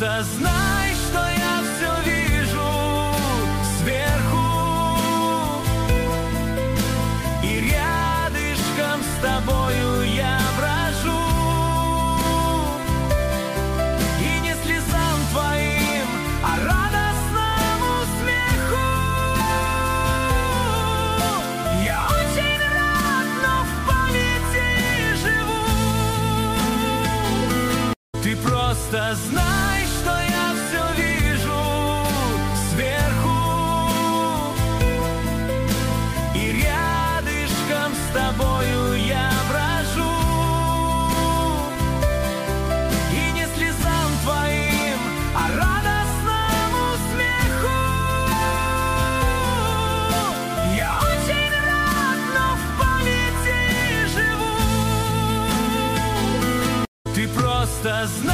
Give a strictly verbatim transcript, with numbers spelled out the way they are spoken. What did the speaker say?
просто знай, что я все вижу сверху, и рядышком с тобою я брожу, и не слезам твоим, а радостному смеху. Я очень рад, но в памяти живу. Ты просто знай, что я все вижу сверху, и рядышком с тобою я брожу, и не слезам твоим, а радостному смеху. Я очень рад, но в памяти живу. Ты просто знай.